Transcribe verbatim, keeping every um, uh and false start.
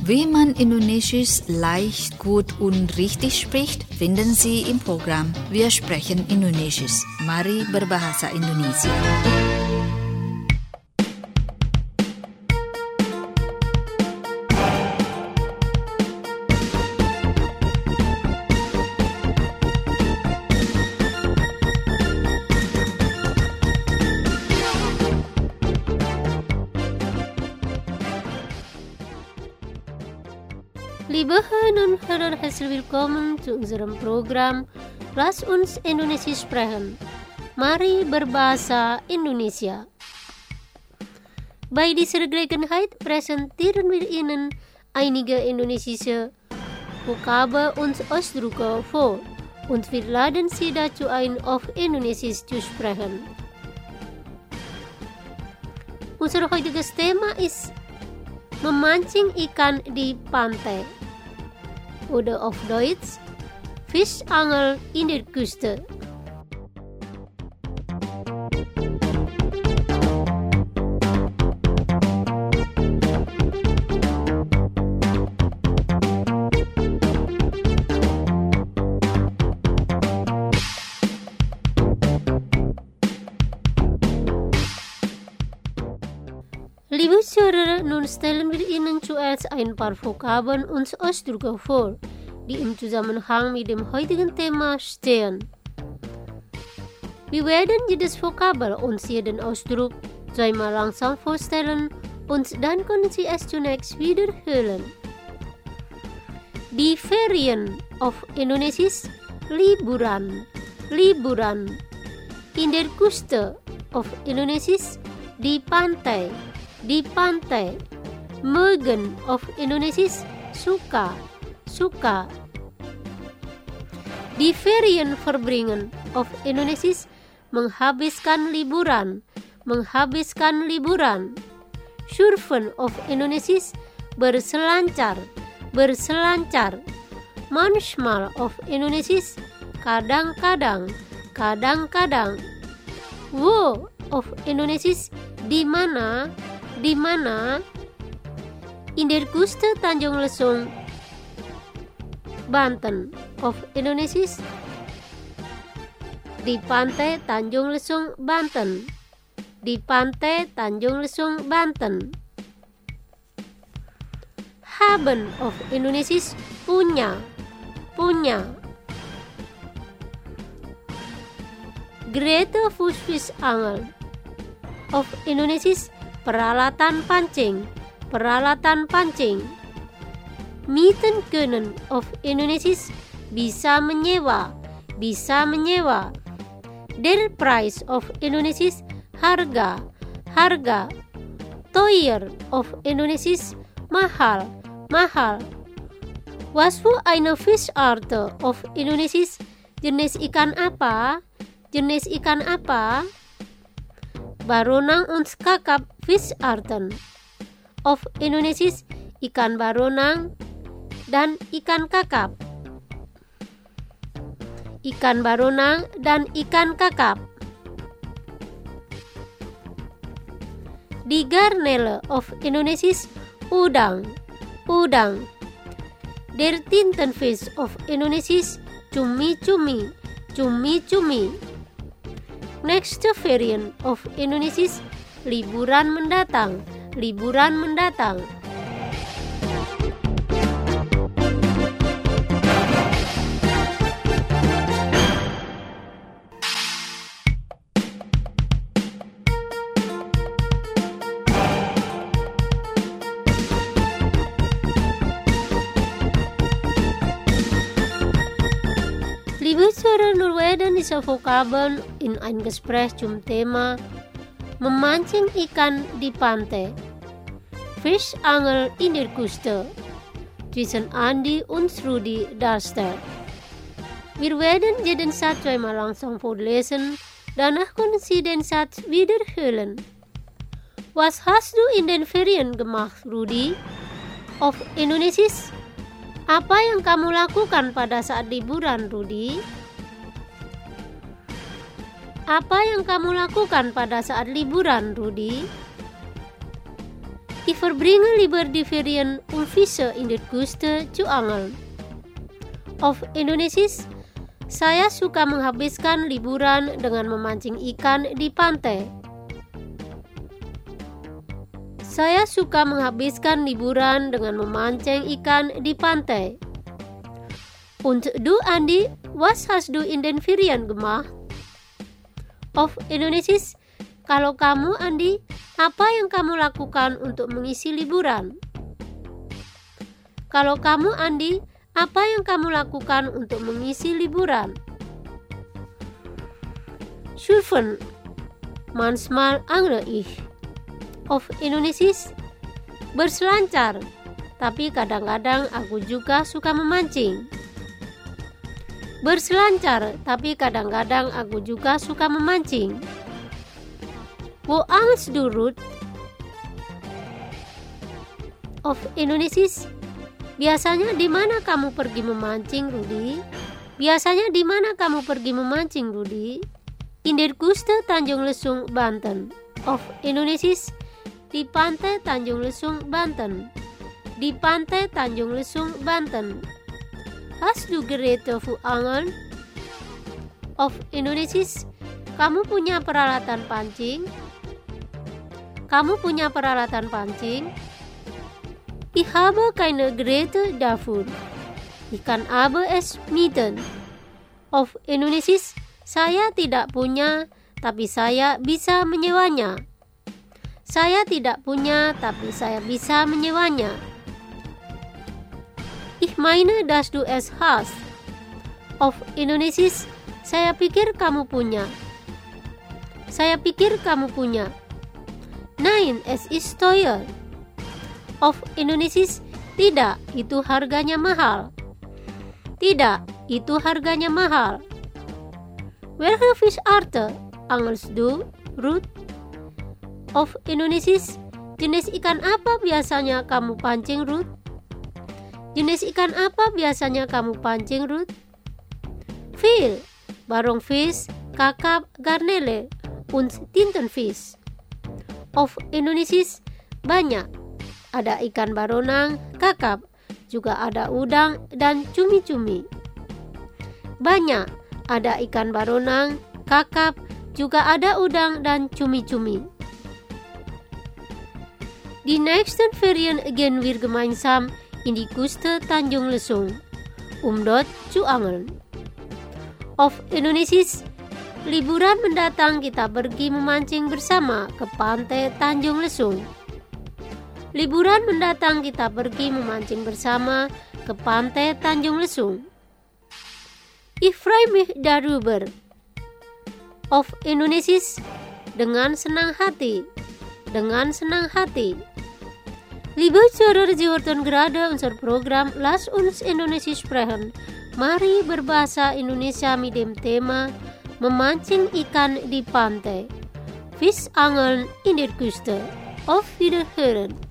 Wie man Indonesisch leicht, gut und richtig spricht, finden Sie im Programm Wir sprechen Indonesisch. Mari berbahasa Indonesia. Liebe Hörerinnen und Hörer, herzlich willkommen zu unserem Programm Lass uns Indonesisch sprechen. Mari berbahasa Indonesia. Bei dieser Gelegenheit präsentieren wir Ihnen einige indonesische Vokabel und Ausdrücke vor und wir laden Sie dazu ein, auf Indonesisch zu sprechen. Unser heutiges Thema ist memancing ikan di pantai. Oder auf Deutsch Fischangel in der Küste. Liebe Zuhörer, nun stellen wir Ihnen zuerst ein paar Vokabeln und Ausdrücke vor, die im Zusammenhang mit dem heutigen Thema stehen. Wir werden jedes Vokabel und jeden Ausdruck zweimal langsam vorstellen und dann können Sie es zunächst wiederholen. Die Ferien auf Indonesisch liburan, liburan. In der Küste auf Indonesisch di pantai, di pantai. Mögen auf Indonesisch suka, suka. Die Ferien verbringen auf Indonesisch menghabiskan liburan, menghabiskan liburan. Surfen auf Indonesisch berselancar, berselancar. Manchmal auf Indonesisch kadang-kadang, kadang-kadang. Wo auf Indonesisch di mana, di mana. In der Küste Tanjung Lesung, Banten of Indonesisch di pantai Tanjung Lesung, Banten, di pantai Tanjung Lesung, Banten. Haben of Indonesisch punya, punya. Geräte für Fischangel of Indonesisch peralatan pancing, peralatan pancing. Mieten kunnen of Indonesisch bisa menyewa, bisa menyewa. Der Preis of Indonesisch harga, harga. Teuer of Indonesisch mahal, mahal. Was für eine Fischart of Indonesisch? Jenis ikan apa? Jenis ikan apa? Baronang und kakap Fischarten. Of Indonesisch ikan baronang dan ikan kakap. Ikan baronang dan ikan kakap. Die Garnele of Indonesisch udang, udang. Der Tintenfisch of Indonesisch cumi-cumi, cumi-cumi. Next Ferien of Indonesisch liburan mendatang, liburan mendatang. Liebe Zuhörer, nur werden diese Vokabeln in ein Gespräch zum Thema memancing ikan di pantai, Fischangel in der Küste, zwischen Andi und Rudi darstellen. Wir werden jeden Satz zweimal langsam vorlesen, danach können Sie den Satz wiederholen. Was hast du in den Ferien gemacht, Rudi? Auf Indonesisch? Apa yang kamu lakukan pada saat liburan, Rudi? Apa yang kamu lakukan pada saat liburan, Rudi? Ich verbringe lieber die Ferien um Fische in der Küste zu angeln. Auf Indonesisch, saya suka menghabiskan liburan dengan memancing ikan di pantai. Saya suka menghabiskan liburan dengan memancing ikan di pantai. Und du, Andi, was hast du in den Ferien gemacht? Auf Indonesisch, kalau kamu, Andi, apa yang kamu lakukan untuk mengisi liburan? Kalau kamu, Andi, apa yang kamu lakukan untuk mengisi liburan? Surfen, manchmal angel ich. Auf Indonesisch, berselancar, tapi kadang-kadang aku juga suka memancing. Berselancar, tapi kadang-kadang aku juga suka memancing. Wo angelst du, Ruth? Auf Indonesisch, biasanya di mana kamu pergi memancing, Rudi? Biasanya di mana kamu pergi memancing, Rudi? In der Küste Tanjung Lesung, Banten. Auf Indonesisch, di pantai Tanjung Lesung, Banten. Di pantai Tanjung Lesung, Banten. Hast du Geräte für Angeln? Auf Indonesisch, kamu punya peralatan pancing? Kamu punya peralatan pancing? Ich habe keine Geräte dafür. Ich kann aber es mieten. Auf Indonesisch, saya tidak punya, tapi saya bisa menyewanya. Saya tidak punya, tapi saya bisa menyewanya. Ich meine, dass du es hast. Auf Indonesisch, saya pikir kamu punya. Saya pikir kamu punya. Nein, es ist teuer. Auf Indonesisch, tidak, itu harganya mahal. Tidak, itu harganya mahal. Welche Fischarten angelst du, Ruth? Auf Indonesisch, jenis ikan apa biasanya kamu pancing, Ruth? Jenis ikan apa biasanya kamu pancing, Ruth? Viel, Barongfisch, Kakap, Garnele, und Tintenfisch. Auf Indonesisch, banyak. Ada ikan baronang, kakap, juga ada udang dan cumi-cumi. Banyak. Ada ikan baronang, kakap, juga ada udang dan cumi-cumi. Die nächsten Ferien gehen wir gemeinsam in die Küste Tanjung Lesung, um dort zu angeln. Auf Indonesisch, liburan mendatang kita pergi memancing bersama ke pantai Tanjung Lesung. Liburan mendatang kita pergi memancing bersama ke pantai Tanjung Lesung. Ich freue mich darüber. Auf Indonesisch, dengan senang hati. Dengan senang hati. Liebe Zuhörer, Sie hörten gerade unser Programm Lass uns Indonesisch sprechen. Mari berbahasa Indonesia mit dem Thema memancing ikan di pantai. Fischangeln in der Küste. Auf Wiederhören.